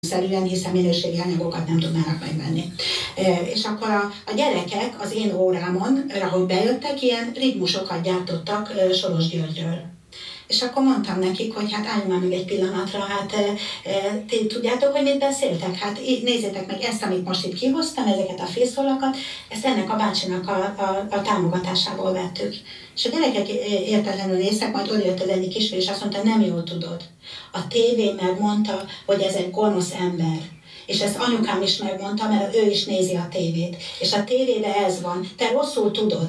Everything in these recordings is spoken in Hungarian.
szerűen, hiszen minőségi anyagokat nem tudnának megvenni. És akkor a gyerekek az én órámon, ahogy bejöttek, ilyen ritmusokat gyártottak Soros Györgyről. És akkor mondtam nekik, hogy hát álljunk már meg egy pillanatra, hát ti tudjátok, hogy mit beszéltek? Hát nézzétek meg ezt, amit most itt kihoztam, ezeket a fészfalakat, ezt ennek a bácsinak a támogatásából vettük. És a gyerekek értetlenül néztek, majd oda jött az egyik kisfiú, és azt mondta, nem jól tudod. A tévé megmondta, hogy ez egy gonosz ember. És ezt anyukám is megmondta, mert ő is nézi a tévét. És a tévében ez van. Te rosszul tudod.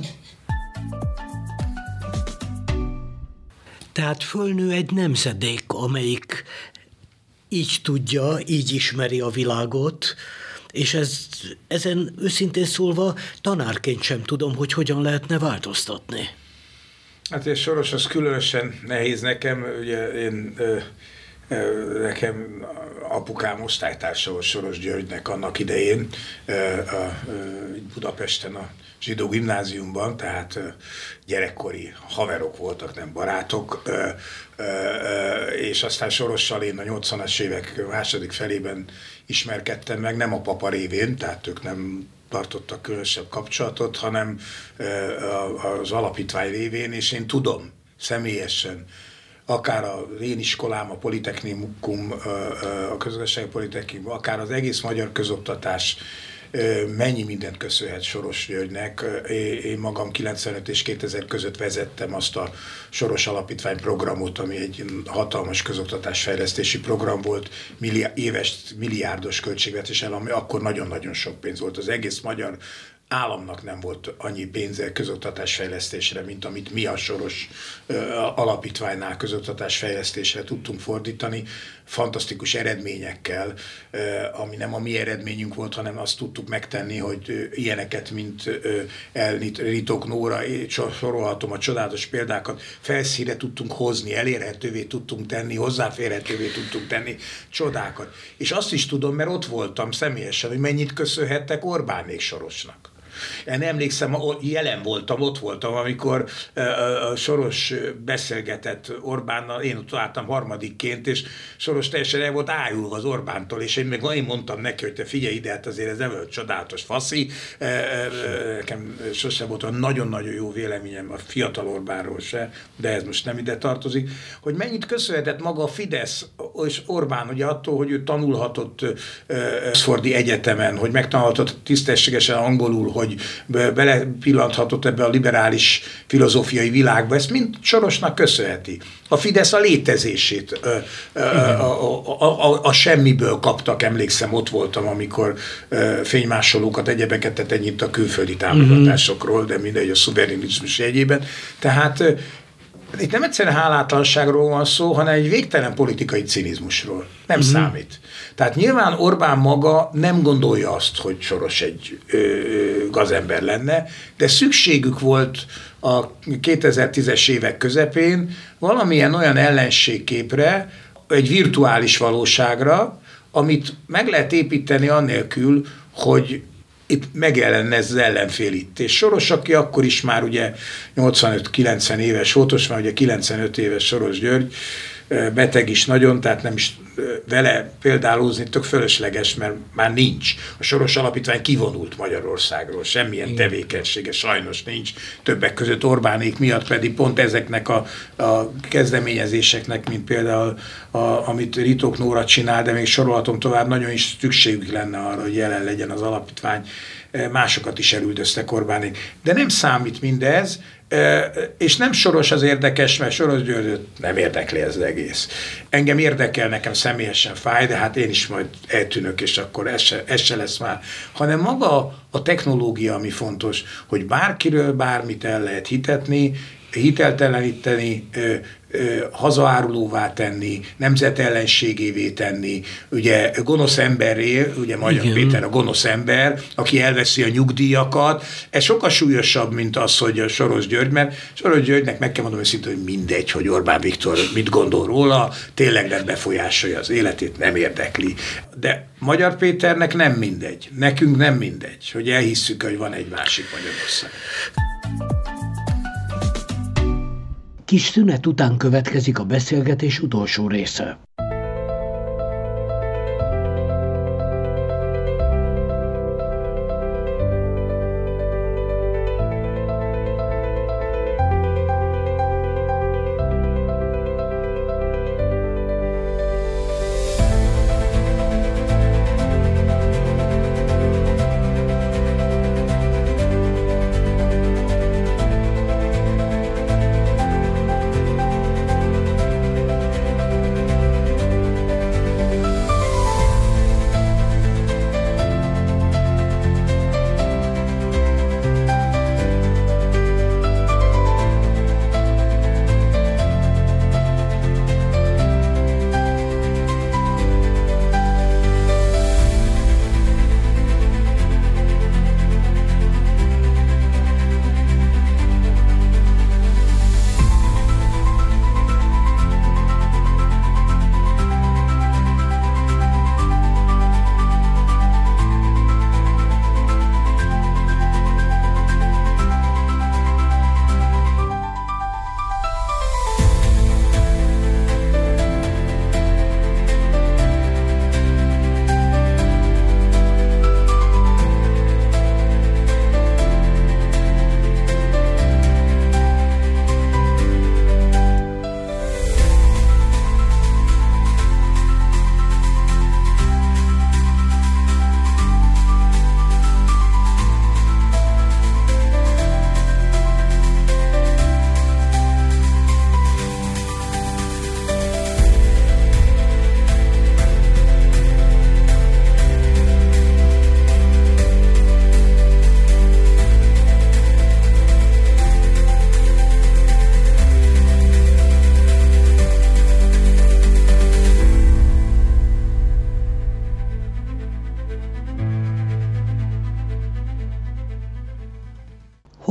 Tehát fölnő egy nemzedék, amelyik így tudja, így ismeri a világot, és ezen őszintén szólva tanárként sem tudom, hogy hogyan lehetne változtatni. Hát és Soros, az különösen nehéz nekem, ugye nekem apukám osztálytársa volt Soros Györgynek annak idején Budapesten a zsidó gimnáziumban, tehát gyerekkori haverok voltak, nem barátok, és aztán Sorossal én a 80-as évek második felében ismerkedtem meg, nem a papa révén, tehát ők nem tartottak különösebb kapcsolatot, hanem az alapítvány révén, és én tudom személyesen, akár az én iskolám, a Politechnikum, a Közgazdasági Politechnikum, akár az egész magyar közoktatás mennyi mindent köszönhet Soros Györgynek. Én magam 95 és 2000 között vezettem azt a Soros Alapítvány programot, ami egy hatalmas közoktatásfejlesztési program volt, éves milliárdos költségvetéssel, ami akkor nagyon-nagyon sok pénz volt. Az egész magyar államnak nem volt annyi pénze közoktatásfejlesztésre, mint amit mi a Soros Alapítványnál közoktatásfejlesztésre tudtunk fordítani, fantasztikus eredményekkel, ami nem a mi eredményünk volt, hanem azt tudtuk megtenni, hogy ilyeneket, mint Ritók Nóra, sorolhatom a csodálatos példákat, felszínre tudtunk hozni, elérhetővé tudtunk tenni, hozzáférhetővé tudtunk tenni csodákat. És azt is tudom, mert ott voltam személyesen, hogy mennyit köszönhettek Orbánék Sorosnak. Én emlékszem, jelen voltam, ott voltam, amikor Soros beszélgetett Orbánnal, én ott álltam harmadikként, és Soros teljesen el volt ájulva az Orbántól, és én mondtam neki, hogy te figyelj ide, hát azért ez nem olyan csodálatos faszi, nekem sosem volt olyan nagyon-nagyon jó véleményem a fiatal Orbánról se, de ez most nem ide tartozik, hogy mennyit köszönhetett maga a Fidesz és Orbán, ugye attól, hogy ő tanulhatott Oxfordi Egyetemen, hogy megtanulhatott tisztességesen angolul, hogy belepillanthatott ebbe a liberális filozófiai világba, ezt mind Sorosnak köszönheti. A Fidesz a létezését a semmiből kaptak, emlékszem, ott voltam, amikor fénymásolókat, egyebeket tett ennyit a külföldi támogatásokról, de mindegy a szuverenizmus jegyében. Tehát itt nem egyszerűen hálátlanságról van szó, hanem egy végtelen politikai cinizmusról. Nem számít. Tehát nyilván Orbán maga nem gondolja azt, hogy Soros egy gazember lenne, de szükségük volt a 2010-es évek közepén valamilyen olyan ellenségképre, egy virtuális valóságra, amit meg lehet építeni annélkül, hogy itt megjelenne ez az ellenfél itt. És Soros, aki akkor is már ugye 85-90 éves volt, most már ugye 95 éves Soros György, beteg is nagyon, tehát nem is vele példálózni tök fölösleges, mert már nincs. A Soros Alapítvány kivonult Magyarországról, semmilyen tevékenysége sajnos nincs, többek között Orbánék miatt pedig pont ezeknek a kezdeményezéseknek, mint például amit Ritók Nóra csinál, de még sorolhatom tovább, nagyon is szükségük lenne arra, hogy jelen legyen az alapítvány. Másokat is elüldöztek Orbánék. De nem számít mindez, és nem Soros az érdekes, mert Soros Györgyöt nem érdekli ez az egész. Engem érdekel, nekem személyesen fáj, de hát én is majd eltűnök, és akkor ez se lesz már. Hanem maga a technológia, ami fontos, hogy bárkiről bármit el lehet hitetni, hitelteleníteni, hazaárulóvá tenni, nemzetellenségévé tenni, ugye gonosz emberré, ugye Magyar Péter a gonosz ember, aki elveszi a nyugdíjakat, ez sokkal súlyosabb, mint az, hogy a Soros György, mert Soros Györgynek meg kell mondom őszintén, hogy mindegy, hogy Orbán Viktor mit gondol róla, tényleg nem befolyásolja az életét, nem érdekli. De Magyar Péternek nem mindegy, nekünk nem mindegy, hogy elhisszük, hogy van egy másik Magyarország. Kis szünet után következik a beszélgetés utolsó része.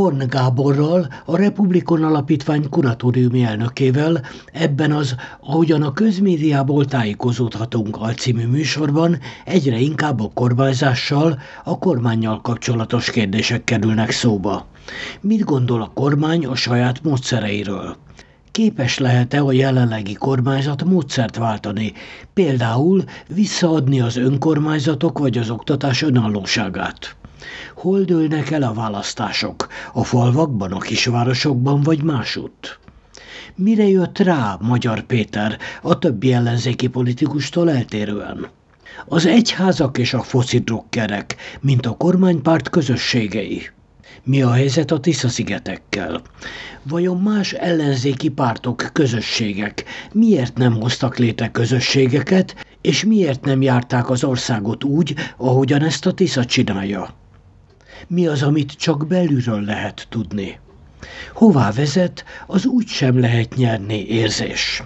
Horn Gáborral, a Republikon Alapítvány kuratóriumi elnökével ebben az Ahogyan a közmédiából tájékozódhatunk alcímű műsorban egyre inkább a kormányzással, a kormánnyal kapcsolatos kérdések kerülnek szóba. Mit gondol a kormány a saját módszereiről? Képes lehet-e a jelenlegi kormányzat módszert váltani, például visszaadni az önkormányzatok vagy az oktatás önállóságát? Hol dőlnek el a választások? A falvakban, a kisvárosokban vagy másutt? Mire jött rá Magyar Péter a többi ellenzéki politikustól eltérően? Az egyházak és a foci drukkerek, mint a kormánypárt közösségei. Mi a helyzet a Tisza-szigetekkel? Vajon más ellenzéki pártok, közösségek miért nem hoztak létre közösségeket, és miért nem járták az országot úgy, ahogyan ezt a Tisza csinálja? Mi az, amit csak belülről lehet tudni? Hová vezet az úgysem lehet nyerni érzés?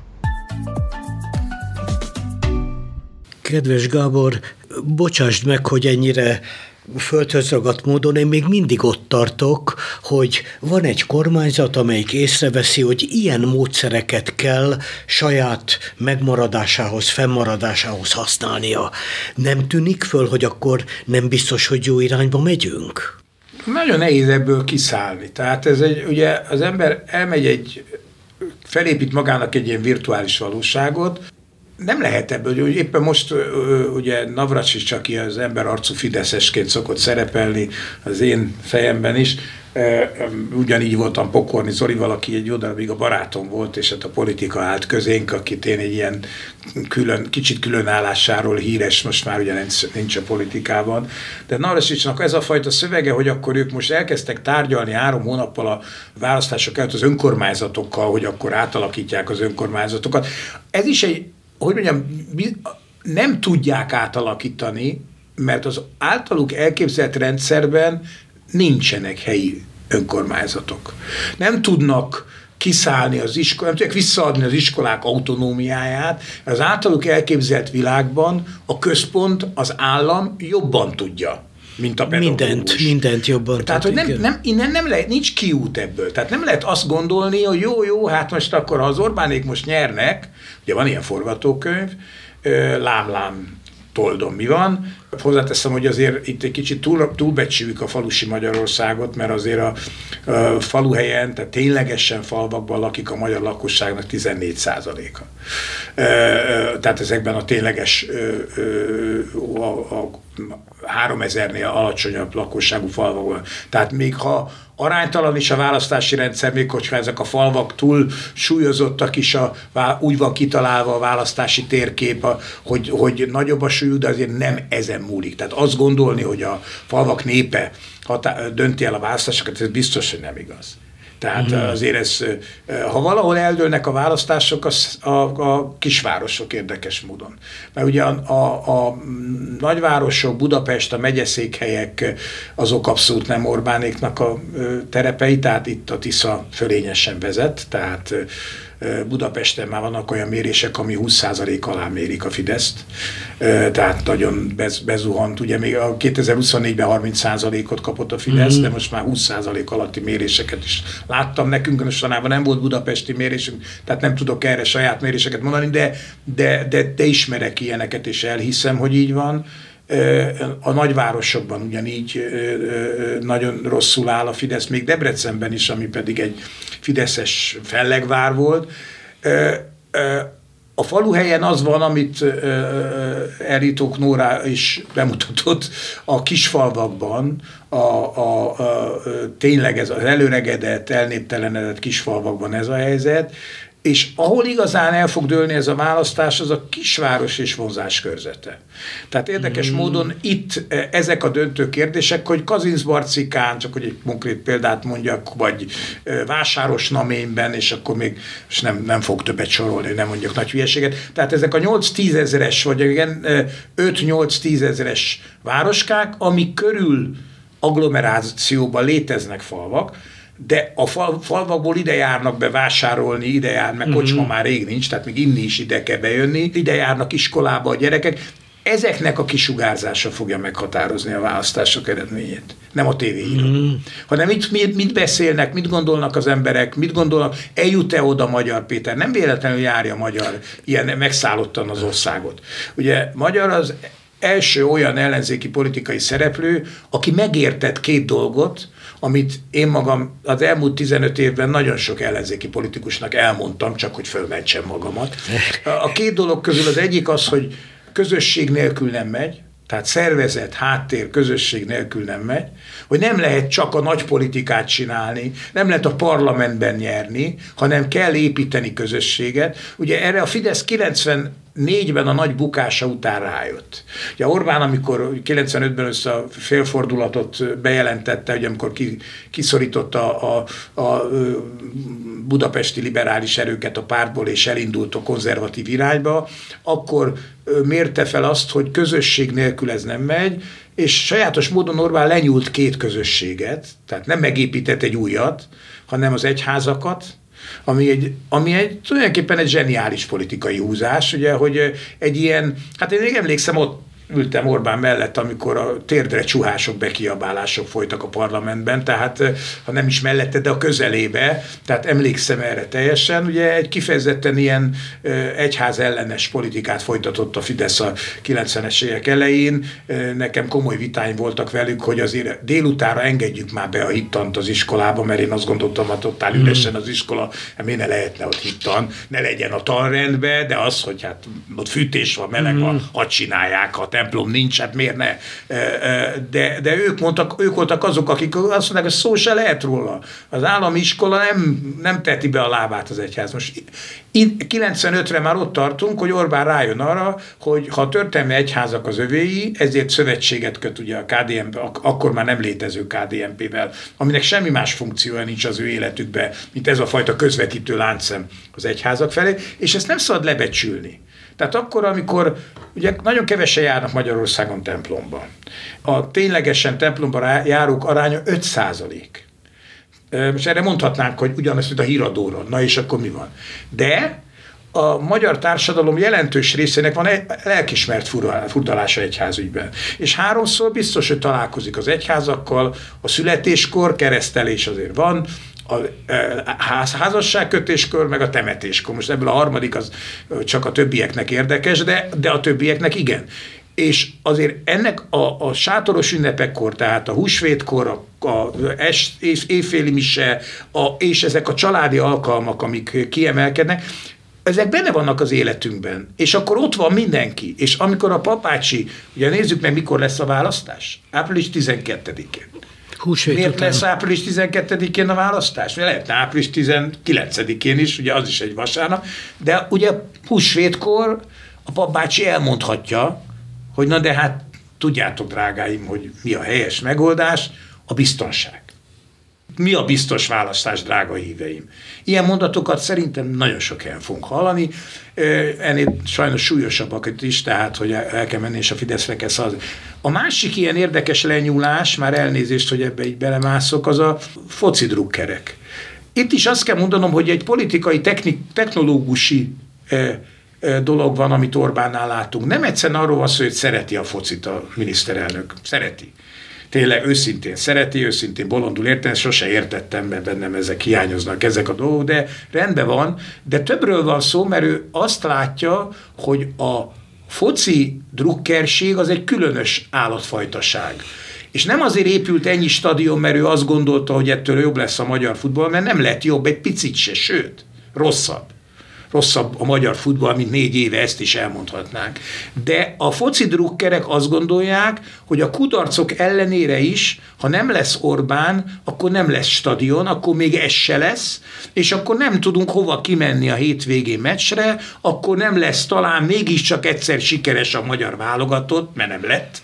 Kedves Gábor, bocsásd meg, hogy ennyire földhöz ragadt módon, én még mindig ott tartok, hogy van egy kormányzat, amelyik észreveszi, hogy ilyen módszereket kell saját megmaradásához, fennmaradásához használnia. Nem tűnik föl, hogy akkor nem biztos, hogy jó irányba megyünk? Nagyon nehéz ebből kiszállni. Tehát ez ugye az ember felépít magának egy ilyen virtuális valóságot, nem lehet ebből, hogy éppen most ugye Navracsics, aki az ember arcú fideszesként szokott szerepelni az én fejemben is, ugyanígy voltam Pokorni Zolival, aki egy jó darabig a barátom volt, és hát a politika állt közénk, akit én egy ilyen kicsit különállásáról híres, most már ugye nincs a politikában. De Navracsicsnak ez a fajta szövege, hogy akkor ők most elkezdtek tárgyalni 3 hónappal a választások előtt az önkormányzatokkal, hogy akkor átalakítják az önkormányzatokat. Ez is nem tudják átalakítani, mert az általuk elképzelt rendszerben nincsenek helyi önkormányzatok. Nem tudnak kiszállni az iskolák, nem tudják visszaadni az iskolák autonómiáját, az általuk elképzelt világban a központ, az állam jobban tudja, mint a pedagógus. Mindent jobban. Tehát, hogy innen nem lehet, nincs kiút ebből. Tehát nem lehet azt gondolni, hogy jó, hát most akkor, ha az Orbánék most nyernek, ugye van ilyen forgatókönyv, lám, toldom, mi van. Hozzáteszem, hogy azért itt egy kicsit túlbecsüljük a falusi Magyarországot, mert azért a faluhelyen, tehát ténylegesen falvakban lakik a magyar lakosságnak 14%-a. Tehát ezekben a tényleges 3000-nél alacsonyabb lakosságú falvakban. Tehát még ha aránytalan is a választási rendszer, még hogyha ezek a falvak túl súlyozottak is, úgy van kitalálva a választási térkép, hogy nagyobb a súlyú, de azért nem ezen múlik. Tehát azt gondolni, hogy a falvak népe dönti el a választásokat, ez biztos, hogy nem igaz. Tehát azért ha valahol eldőlnek a választások, a kisvárosok érdekes módon. Mert ugye a nagyvárosok, Budapest, a megyeszékhelyek, azok abszolút nem Orbánéknak a terepei, tehát itt a Tisza fölényesen vezet, tehát Budapesten már vannak olyan mérések, ami 20% alá mérik a Fideszt, tehát nagyon bezuhant. Ugye még a 2024-ben 30%-ot kapott a Fidesz, de most már 20% alatti méréseket is láttam. Nekünk mostanában nem volt budapesti mérésünk, tehát nem tudok erre saját méréseket mondani, de ismerek ilyeneket, és elhiszem, hogy így van. A nagyvárosokban ugyanígy nagyon rosszul áll a Fidesz, még Debrecenben is, ami pedig egy fideszes fellegvár volt. A faluhelyen az van, amit Eritók Nóra is bemutatott, a kisfalvakban, tényleg ez az előregedett, elnéptelenedett kisfalvakban ez a helyzet, és ahol igazán el fog dőlni ez a választás, az a kisváros és vonzás körzete. Tehát érdekes módon itt ezek a döntő kérdések, hogy Kazincbarcikán, csak hogy egy konkrét példát mondjak, vagy Vásárosnaményben, és akkor még nem fog többet sorolni, nem mondjak nagy hülyeséget. Tehát ezek a 8-10 ezeres, vagy igen, 5-8-10 ezeres városkák, amik körül agglomerációban léteznek falvak, de a falvakból ide járnak be vásárolni, ide jár, meg kocsma már rég nincs, tehát még inni is ide kell bejönni, ide járnak iskolába a gyerekek. ezeknek a kisugárzása fogja meghatározni a választások eredményét. Nem a tévéhírok. Hanem mit beszélnek, mit gondolnak az emberek, mit gondolnak, eljut-e oda Magyar Péter. Nem véletlenül járja Magyar ilyen megszállottan az országot. Ugye Magyar az első olyan ellenzéki politikai szereplő, aki megértett két dolgot, amit én magam az elmúlt 15 évben nagyon sok ellenzéki politikusnak elmondtam, csak hogy fölmentsem magamat. A két dolog közül az egyik az, hogy közösség nélkül nem megy, tehát szervezet, háttér, közösség nélkül nem megy, hogy nem lehet csak a nagy politikát csinálni, nem lehet a parlamentben nyerni, hanem kell építeni közösséget. Ugye erre a Fidesz 94-ben a nagy bukása után rájött. Ugye Orbán, amikor 95-ben össze a félfordulatot bejelentette, hogy amikor kiszorította a budapesti liberális erőket a pártból, és elindult a konzervatív irányba, akkor mérte fel azt, hogy közösség nélkül ez nem megy, és sajátos módon Orbán lenyúlt két közösséget, tehát nem megépített egy újat, hanem az egyházakat, ami tulajdonképpen egy zseniális politikai húzás, ugye, hogy egy ilyen, hát én még emlékszem, ott ültem Orbán mellett, amikor a térdre csuhások, bekiabálások folytak a parlamentben, tehát ha nem is mellette, de a közelébe, tehát emlékszem erre teljesen. Ugye egy kifejezetten ilyen egyház ellenes politikát folytatott a Fidesz a 90-es évek elején. Nekem komoly vitáim voltak velük, hogy azért délutánra engedjük már be a hittant az iskolába, mert én azt gondoltam, hogy ott áll üresen az iskola, miért ne lehetne ott hittan, ne legyen a tanrendbe, de az, hogy hát ott fűtés van, meleg van, hadd csinálják, a templom nincs, hát miért ne? De ők voltak azok, akik azt mondták, hogy szó se lehet róla. Az állami iskola nem teti be a lábát az egyház. Most 95-re már ott tartunk, hogy Orbán rájön arra, hogy ha a történelmi egyházak az övéi, ezért szövetséget köt ugye a KDNP, akkor már nem létező KDNP-vel, aminek semmi más funkciója nincs az ő életükben, mint ez a fajta közvetítő láncszem az egyházak felé, és ezt nem szabad lebecsülni. Tehát akkor, amikor ugye nagyon kevesen járnak Magyarországon templomba. A ténylegesen templomba járók aránya 5%. És erre mondhatnánk, hogy ugyanazt, mint a híradóról. Na és akkor mi van? De a magyar társadalom jelentős részének van egy lelkismert furdalása egyházügyben. És 3-szor biztos, hogy találkozik az egyházakkal, a születéskor, keresztelés azért van, a házasságkötéskor, meg a temetéskor. Most ebből a harmadik az csak a többieknek érdekes, de a többieknek igen. És azért ennek a sátoros ünnepekkor, tehát a húsvétkor, a éjféli mise, és ezek a családi alkalmak, amik kiemelkednek, ezek benne vannak az életünkben. És akkor ott van mindenki. És amikor a papácsi, ugye nézzük meg, mikor lesz a választás? Április 12-én. Miért lesz április 12-én a választás? Lehetne április 19-én is, ugye az is egy vasárnap, de ugye húsvétkor a papbácsi elmondhatja, hogy na de hát tudjátok, drágáim, hogy mi a helyes megoldás, a biztonság. Mi a biztos választás, drága híveim? Ilyen mondatokat szerintem nagyon sok helyen fogunk hallani, ennél sajnos súlyosabbakat is, tehát, hogy el kell menni és a Fideszre kell szavazni. A másik ilyen érdekes lenyúlás, már elnézést, hogy ebbe így belemászok, az a foci drukkerek. Itt is azt kell mondanom, hogy egy politikai, technológusi dolog van, amit Orbánnál látunk. Nem egyszerűen arról van szó, hogy szereti a focit a miniszterelnök. Szereti. Tényleg őszintén szereti, őszintén bolondul értem, sose értettem, mert bennem ezek hiányoznak, ezek a dolgok, de rendben van, de többről van szó, mert ő azt látja, hogy a foci drukkerség az egy különös állatfajtaság. És nem azért épült ennyi stadion, mert ő azt gondolta, hogy ettől jobb lesz a magyar futball, mert nem lett jobb egy picit se, sőt, rosszabb. Rosszabb a magyar futball, mint 4 éve, ezt is elmondhatnánk. De a foci drukkerek azt gondolják, hogy a kudarcok ellenére is, ha nem lesz Orbán, akkor nem lesz stadion, akkor még ez se lesz, és akkor nem tudunk hova kimenni a hétvégén meccsre, akkor nem lesz talán mégiscsak egyszer sikeres a magyar válogatott, mert nem lett.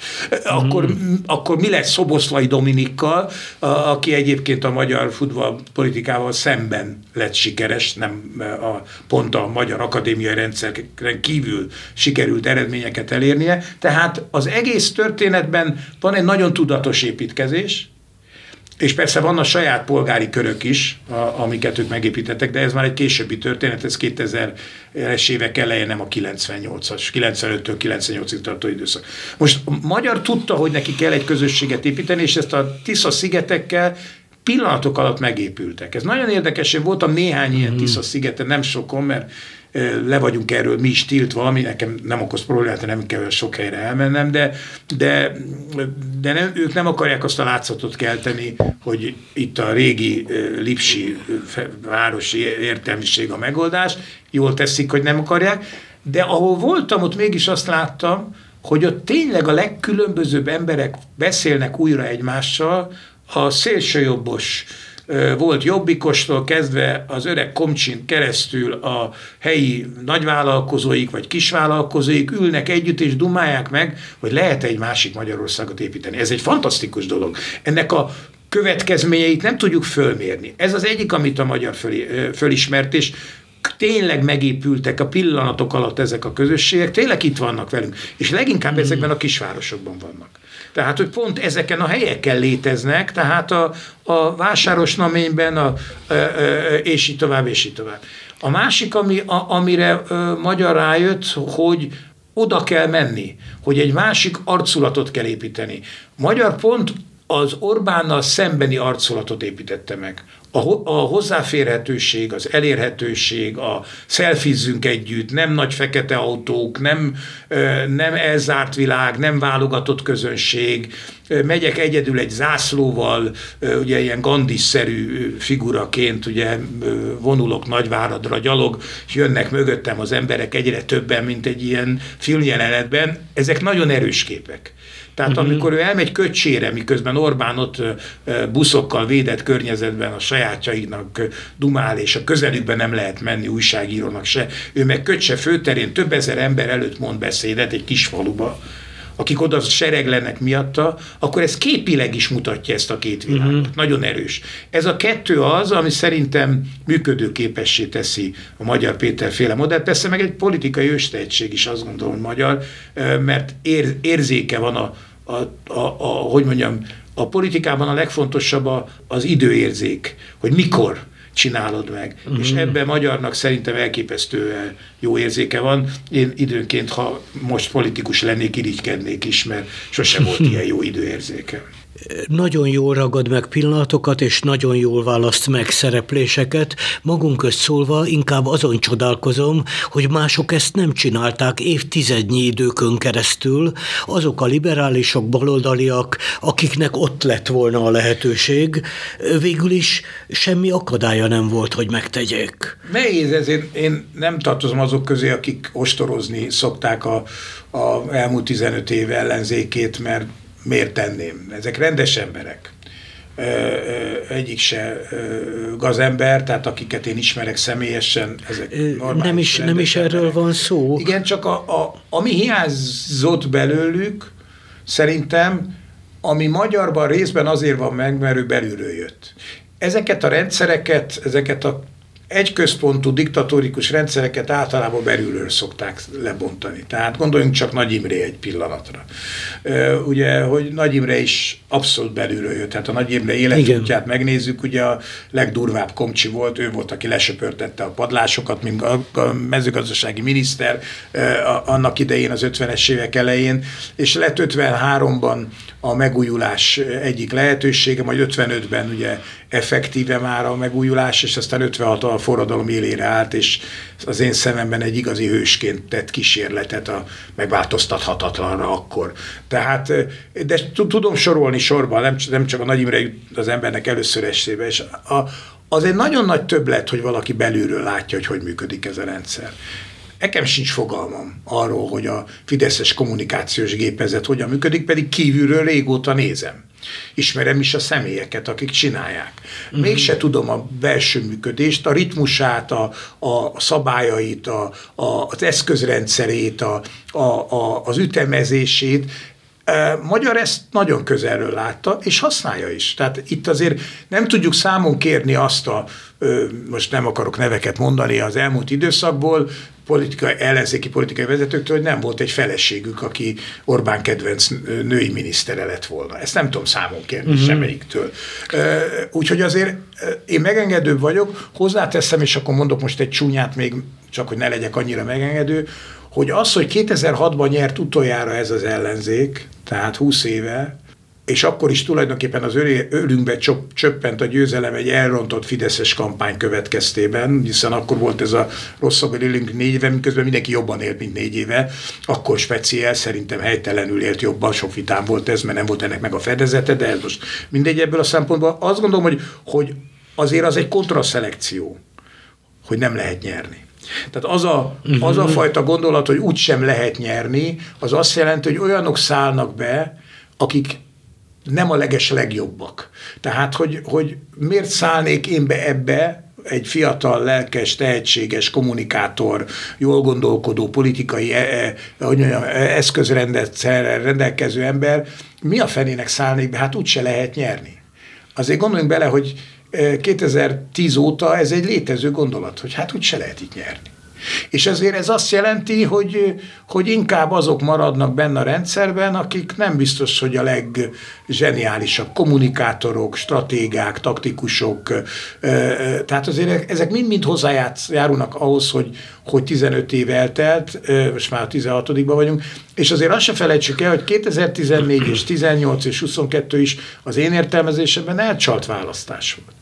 Akkor mi lesz Szoboszlai Dominikkal, aki egyébként a magyar futballpolitikával szemben lett sikeres, nem pont a magyar akadémiai rendszeren kívül sikerült eredményeket elérnie. Tehát az egész történetben van egy nagyon tudatos építkezés, És persze vannak saját polgári körök is, amiket ők megépítettek, de ez már egy későbbi történet, ez 2000-es évek elején, nem a 98-as, 95-től 98-ig tartó időszak. Most a magyar tudta, hogy neki kell egy közösséget építeni, és ezt a Tisza-szigetekkel pillanatok alatt megépültek. Ez nagyon érdekes, én voltam néhány ilyen Tisza-szigeten, nem sokon, mert le vagyunk erről mi is tiltva, ami nekem nem okoz problémát, nem kell sok helyre elmennem, de nem, ők nem akarják azt a látszatot kelteni, hogy itt a régi lipsi városi értelmiség a megoldás, jól teszik, hogy nem akarják, de ahol voltam, ott mégis azt láttam, hogy ott tényleg a legkülönbözőbb emberek beszélnek újra egymással, a szélsőjobbos volt jobbikostól kezdve az öreg Komcsin keresztül a helyi nagyvállalkozóik vagy kisvállalkozóik ülnek együtt és dumálják meg, hogy lehet egy másik Magyarországot építeni. Ez egy fantasztikus dolog. Ennek a következményeit nem tudjuk fölmérni. Ez az egyik, amit a magyar fölismert, és tényleg megépültek a pillanatok alatt ezek a közösségek, tényleg itt vannak velünk, és leginkább ezekben a kisvárosokban vannak. Tehát, hogy pont ezeken a helyeken léteznek, tehát a Vásárosnaményben, és így tovább, és így tovább. A másik, amire magyar rájött, hogy oda kell menni, hogy egy másik arculatot kell építeni. Magyar pont az Orbánnal szembeni arculatot építette meg. A hozzáférhetőség, az elérhetőség, a szelfizzünk együtt, nem nagy fekete autók, nem elzárt világ, nem válogatott közönség, megyek egyedül egy zászlóval, ugye ilyen Gandhi-szerű figuraként, ugye vonulok Nagyváradra, gyalog, és jönnek mögöttem az emberek egyre többen, mint egy ilyen filmjelenetben. Ezek nagyon erős képek. Tehát amikor ő elmegy Köcsére, miközben Orbán ott buszokkal védett környezetben a sajátjainak dumál, és a közelükben nem lehet menni újságírónak se, ő meg Köcse főterén több ezer ember előtt mond beszédet egy kis faluba, akik oda sereglenek miatta, akkor ez képileg is mutatja ezt a két világot. Nagyon erős. Ez a kettő az, ami szerintem működőképessé teszi a Magyar Péter féle modellt. Persze meg egy politikai őstehetség is, azt gondolom, hogy magyar, mert érzéke van hogy mondjam, a politikában a legfontosabb az időérzék, hogy mikor csinálod meg. És ebben magyarnak szerintem elképesztően jó érzéke van. Én időnként, ha most politikus lennék, irigykednék is, mert sosem volt ilyen jó időérzéke. Nagyon jól ragad meg pillanatokat, és nagyon jól választ meg szerepléseket. Magunk közt szólva inkább azon csodálkozom, hogy mások ezt nem csinálták évtizednyi időkön keresztül. Azok a liberálisok, baloldaliak, akiknek ott lett volna a lehetőség, végül is semmi akadálya nem volt, hogy megtegyék. Nehéz ez, én nem tartozom azok közé, akik ostorozni szokták a elmúlt 15 év ellenzékét, mert miért tenném? Ezek rendes emberek. Egyik se gazember, tehát akiket én ismerek személyesen, ezek normális. Nem is erről van szó. Igen, csak ami hiányzott belőlük, szerintem, ami magyarban részben azért van meg, mert ő belülről jött. Ezeket a rendszereket, ezeket a egyközpontú diktatórikus rendszereket általában belülről szokták lebontani. Tehát gondoljunk csak Nagy Imre egy pillanatra. Ugye, hogy Nagy Imre is abszolút belülről jött. Tehát a Nagy Imre életútját megnézzük, ugye a legdurvább Komcsi volt, ő volt, aki lesöpörtette a padlásokat, mint a mezőgazdasági miniszter annak idején, az 50-es évek elején, és lett 53-ban a megújulás egyik lehetősége, majd 55-ben ugye effektíve már a megújulás, és aztán 56-ban a forradalom élére állt, és az én szememben egy igazi hősként tett kísérletet a megváltoztathatatlanra akkor. Tehát, de tudom sorolni sorban, nem csak a Nagy Imre jut az embernek először eszébe, és az egy nagyon nagy többlet, hogy valaki belülről látja, hogy működik ez a rendszer. Nekem sincs fogalmam arról, hogy a fideszes kommunikációs gépezet hogyan működik, pedig kívülről régóta nézem. Ismerem is a személyeket, akik csinálják. Mégse tudom a belső működést, a ritmusát, a szabályait, az eszközrendszerét, az ütemezését. magyar ezt nagyon közelről látta, és használja is. Tehát itt azért nem tudjuk számon kérni azt most nem akarok neveket mondani az elmúlt időszakból, ellenzéki politikai vezetőktől, hogy nem volt egy feleségük, aki Orbán kedvenc női minisztere lett volna. Ezt nem tudom számon kérni semmelyiktől. Úgyhogy azért én megengedőbb vagyok, hozzáteszem, és akkor mondok most egy csúnyát még, csak hogy ne legyek annyira megengedő, hogy az, hogy 2006-ban nyert utoljára ez az ellenzék, tehát 20 éve, és akkor is tulajdonképpen az ölünkbe csöppent a győzelem egy elrontott fideszes kampány következtében, hiszen akkor volt ez a rosszabbul élünk 4 éve, miközben mindenki jobban élt, mint 4 éve, akkor speciál szerintem helytelenül élt jobban, sok vitám volt ez, mert nem volt ennek meg a fedezete, de ez most mindegy ebből a szempontból. Azt gondolom, hogy azért az egy kontraszelekció, hogy nem lehet nyerni. Tehát az a fajta gondolat, hogy úgysem lehet nyerni, az azt jelenti, hogy olyanok szállnak be, akik nem a legjobbak. Tehát, hogy miért szállnék én be ebbe, egy fiatal, lelkes, tehetséges kommunikátor, jól gondolkodó, politikai eszközrendszerrel rendelkező ember, mi a fenének szállnék be? Hát úgyse lehet nyerni. Azért gondoljunk bele, hogy 2010 óta ez egy létező gondolat, hogy hát úgyse lehet itt nyerni. És ezért ez azt jelenti, hogy inkább azok maradnak benne a rendszerben, akik nem biztos, hogy a leggeniálisabb kommunikátorok, stratégák, taktikusok, tehát azért ezek mind hozzájárulnak ahhoz, hogy 15 év eltelt, most már a 16-ban vagyunk, és azért azt se felejtsük el, hogy 2014 és 18 és 22 is az én értelmezésemben elcsalt választás volt.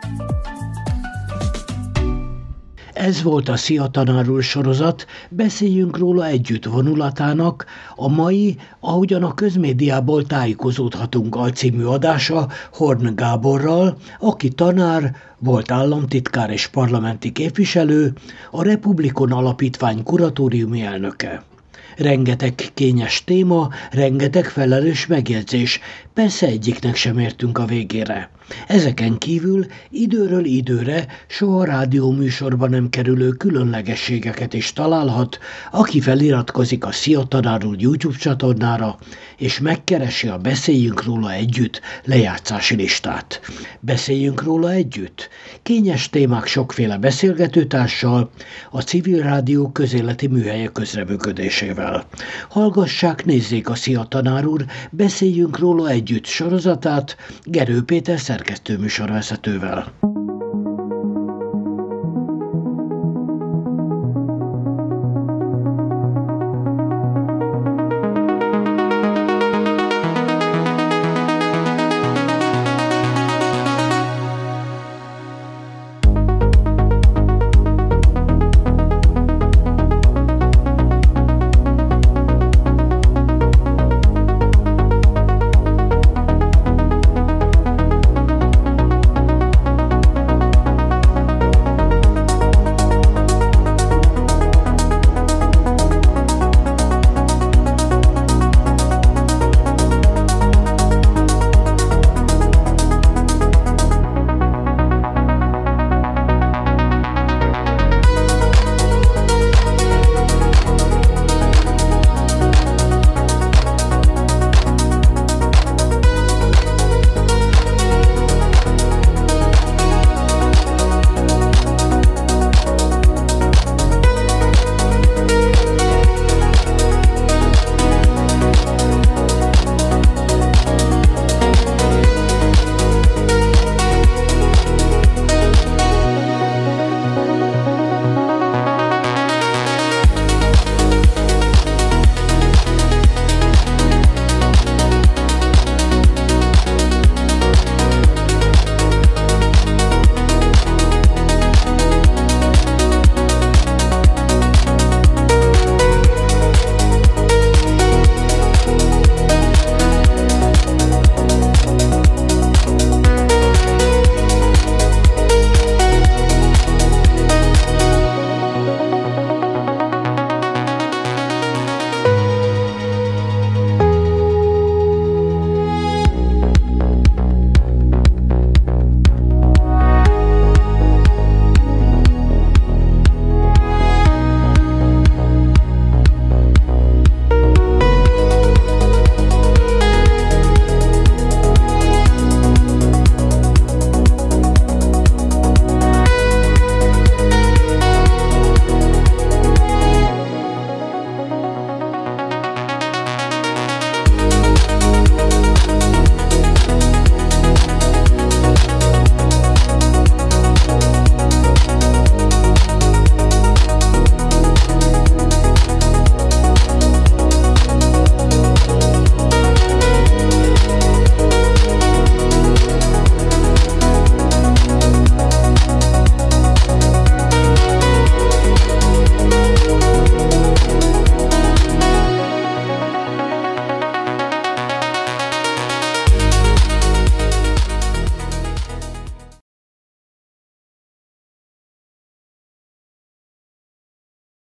Ez volt a Szia Tanár úr sorozat, Beszéljünk róla együtt vonulatának, a mai, ahogyan a közmédiából tájékozódhatunk alcímű adása Horn Gáborral, aki tanár, volt államtitkár és parlamenti képviselő, a Republikon Alapítvány kuratóriumi elnöke. Rengeteg kényes téma, rengeteg felelős megjegyzés, persze egyiknek sem értünk a végére. Ezeken kívül időről időre soha rádióműsorban nem kerülő különlegességeket is találhat, aki feliratkozik a Szia Tanár úr YouTube csatornára, és megkeresi a Beszéljünk róla együtt lejátszási listát. Beszéljünk róla együtt? Kényes témák sokféle beszélgetőtársal, a Civil Rádió közéleti műhelye közreműködésével. Hallgassák, nézzék a Szia Tanár úr Beszéljünk róla együtt sorozatát Gerő Péter szerkesztőműsorvezetővel.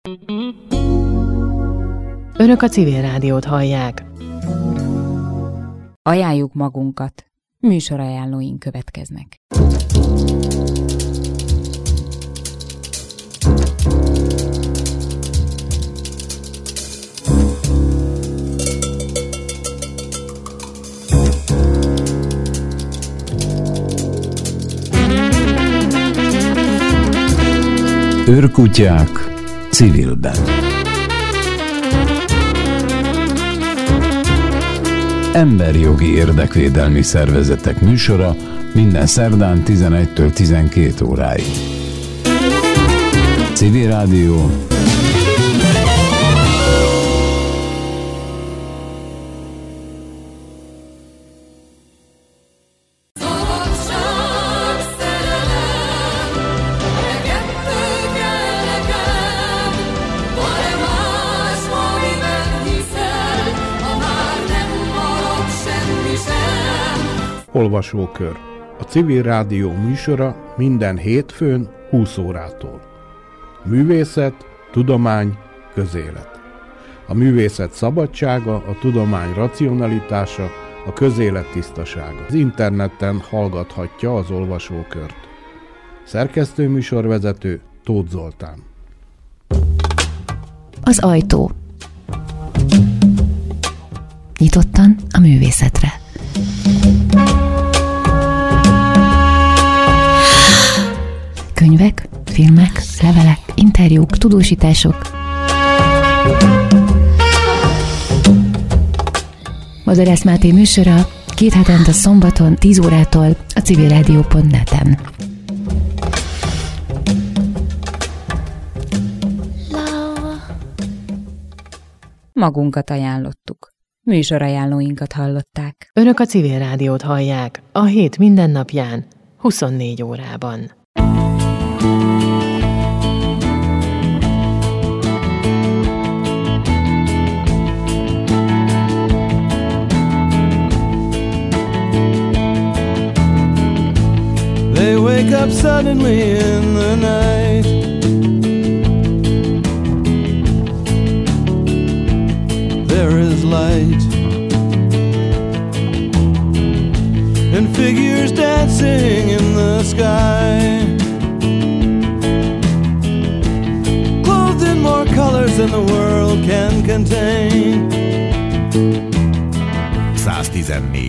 Önök a Civil Rádiót hallják. Ajánljuk magunkat. Műsorajánlóink következnek. Őrkutyák civilben. Emberjogi érdekvédelmi szervezetek műsora minden szerdán 11-től 12 óráig. Civil Rádió. Olvasókör. A Civil Rádió műsora minden hétfőn 20 órától. Művészet, tudomány, közélet. A művészet szabadsága, a tudomány racionalitása, a közélet tisztasága. Az interneten hallgathatja az olvasókört. Szerkesztő műsorvezető Tóth Zoltán. Az ajtó. Nyitottan a művészetre. Könyvek, filmek, levelek, interjúk, tudósítások. Madarász Máté műsora 2 hetente szombaton 10 órától a civilradio.net-en. Magunkat ajánlottuk. Műsorajánlóinkat hallották. Önök a Civil Rádiót hallják a hét mindennapján 24 órában. They wake up suddenly in the night. There is light and figures dancing in the sky, clothed in more colors than the world can contain. 114